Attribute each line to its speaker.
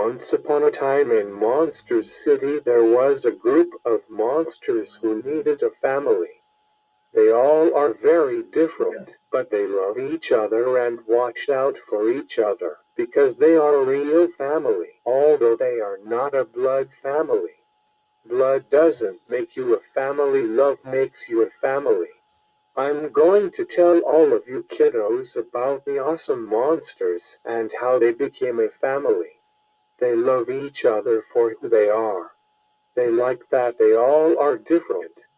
Speaker 1: Once upon a time in Monster City there was a group of monsters who needed a family. They all are very different, but they love each other and watch out for each other, because they are a real family, although they are not a blood family. Blood doesn't make you a family, love makes you a family. I'm going to tell all of you kiddos about the awesome monsters and how they became a family. They love each other for who they are. They like that they all are different,